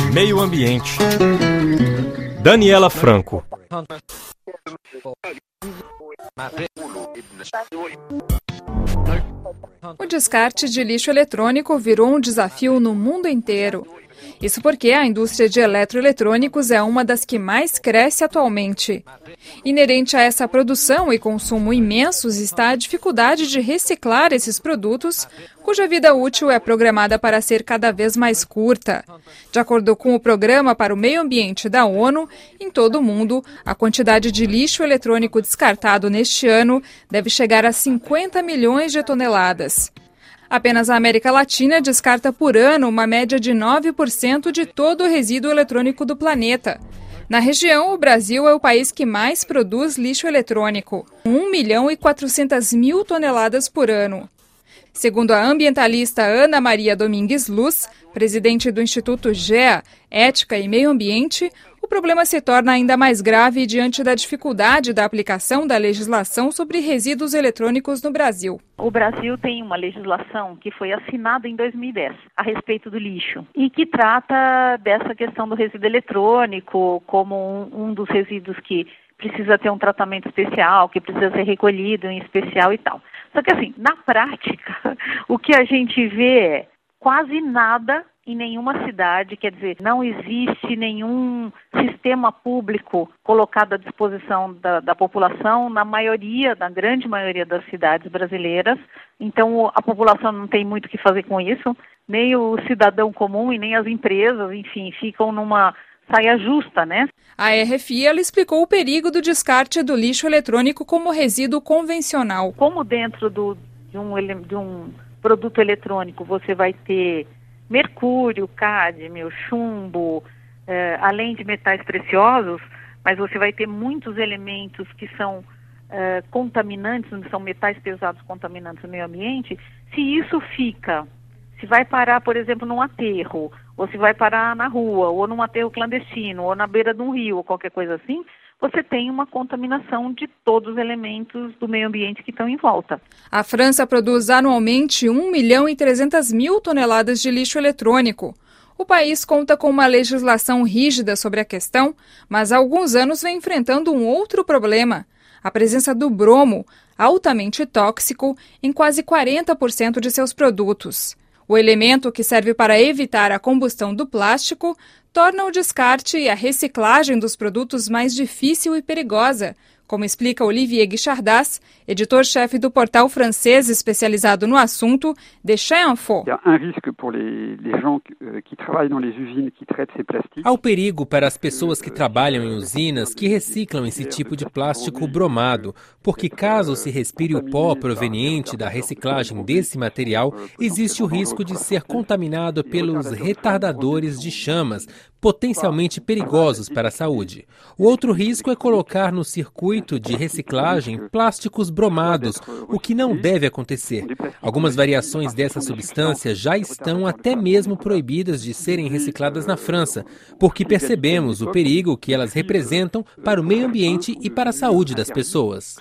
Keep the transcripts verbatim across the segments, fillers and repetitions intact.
Meio Ambiente. Daniela Franco. O descarte de lixo eletrônico virou um desafio no mundo inteiro. Isso porque a indústria de eletroeletrônicos é uma das que mais cresce atualmente. Inerente a essa produção e consumo imensos está a dificuldade de reciclar esses produtos, cuja vida útil é programada para ser cada vez mais curta. De acordo com o Programa para o Meio Ambiente da ONU, em todo o mundo, a quantidade de lixo eletrônico descartado neste ano deve chegar a cinquenta milhões de toneladas. Apenas a América Latina descarta por ano uma média de nove por cento de todo o resíduo eletrônico do planeta. Na região, o Brasil é o país que mais produz lixo eletrônico, um milhão e quatrocentas mil toneladas por ano. Segundo a ambientalista Ana Maria Domingues Luz, presidente do Instituto GEA, Ética e Meio Ambiente, o problema se torna ainda mais grave diante da dificuldade da aplicação da legislação sobre resíduos eletrônicos no Brasil. O Brasil tem uma legislação que foi assinada em dois mil e dez a respeito do lixo e que trata dessa questão do resíduo eletrônico como um, um dos resíduos que precisa ter um tratamento especial, que precisa ser recolhido em especial e tal. Só que assim, na prática, o que a gente vê é quase nada em nenhuma cidade, quer dizer, não existe nenhum sistema público colocado à disposição da, da população na maioria, na grande maioria das cidades brasileiras. Então, a população não tem muito o que fazer com isso, nem o cidadão comum e nem as empresas, enfim, ficam numa saia justa, né? A R F I, ela explicou o perigo do descarte do lixo eletrônico como resíduo convencional. Como dentro do, de, um, de um produto eletrônico você vai ter mercúrio, cádmio, chumbo, eh, além de metais preciosos, mas você vai ter muitos elementos que são eh, contaminantes, são metais pesados contaminantes no meio ambiente. Se isso fica, se vai parar, por exemplo, num aterro, ou se vai parar na rua, ou num aterro clandestino, ou na beira de um rio, ou qualquer coisa assim, você tem uma contaminação de todos os elementos do meio ambiente que estão em volta. A França produz anualmente um milhão e trezentas mil toneladas de lixo eletrônico. O país conta com uma legislação rígida sobre a questão, mas há alguns anos vem enfrentando um outro problema: a presença do bromo, altamente tóxico, em quase quarenta por cento de seus produtos. O elemento, que serve para evitar a combustão do plástico, torna o descarte e a reciclagem dos produtos mais difícil e perigosa, como explica Olivier Guichardas, editor-chefe do portal francês especializado no assunto, Déchets Info. Há o perigo para as pessoas que trabalham em usinas que reciclam esse tipo de plástico bromado, porque caso se respire o pó proveniente da reciclagem desse material, existe o risco de ser contaminado pelos retardadores de chamas, potencialmente perigosos para a saúde. O outro risco é colocar no circuito de reciclagem plásticos bromados, o que não deve acontecer. Algumas variações dessa substância já estão até mesmo proibidas de serem recicladas na França, porque percebemos o perigo que elas representam para o meio ambiente e para a saúde das pessoas.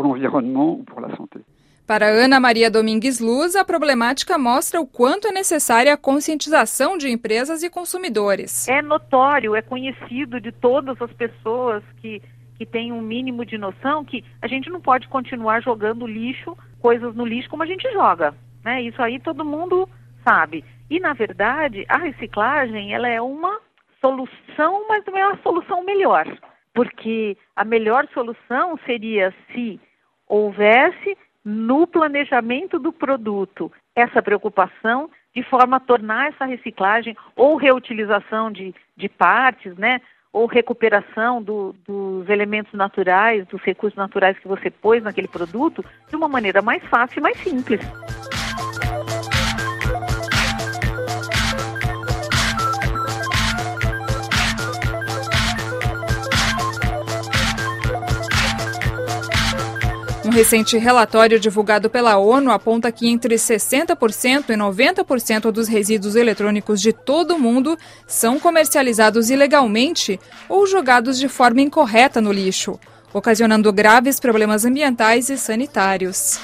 Para Ana Maria Domingues Luz, a problemática mostra o quanto é necessária a conscientização de empresas e consumidores. É notório, é conhecido de todas as pessoas que, que têm um mínimo de noção que a gente não pode continuar jogando lixo, coisas no lixo como a gente joga, né? Isso aí todo mundo sabe. E, na verdade, a reciclagem ela é uma solução, mas não é uma solução melhor. Porque a melhor solução seria se houvesse no planejamento do produto essa preocupação de forma a tornar essa reciclagem ou reutilização de, de partes, né, ou recuperação do, dos elementos naturais, dos recursos naturais que você pôs naquele produto de uma maneira mais fácil e mais simples. Um recente relatório divulgado pela ONU aponta que entre sessenta por cento e noventa por cento dos resíduos eletrônicos de todo o mundo são comercializados ilegalmente ou jogados de forma incorreta no lixo, ocasionando graves problemas ambientais e sanitários.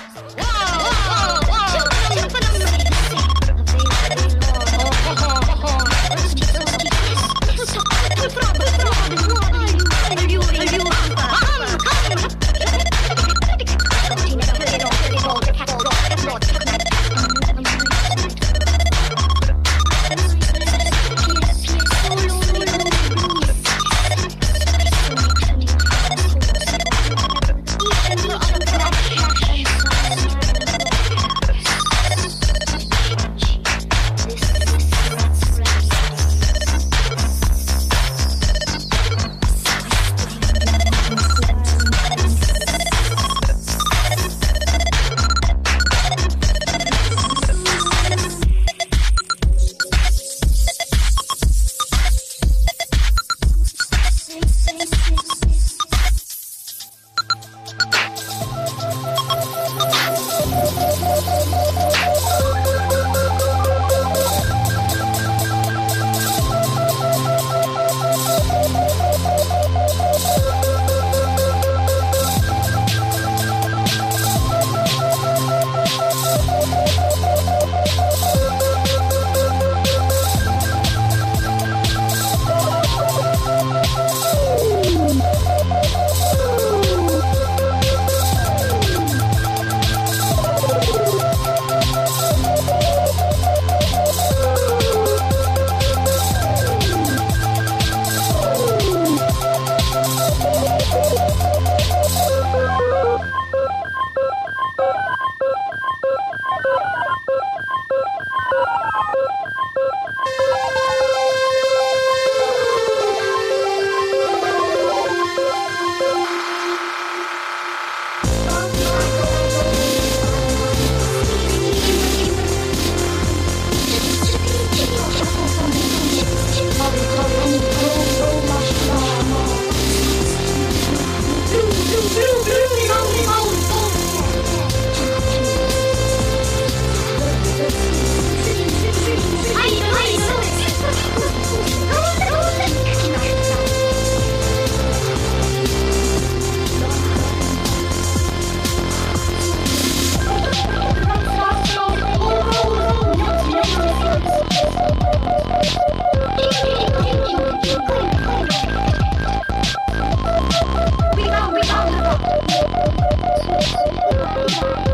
we go, we go.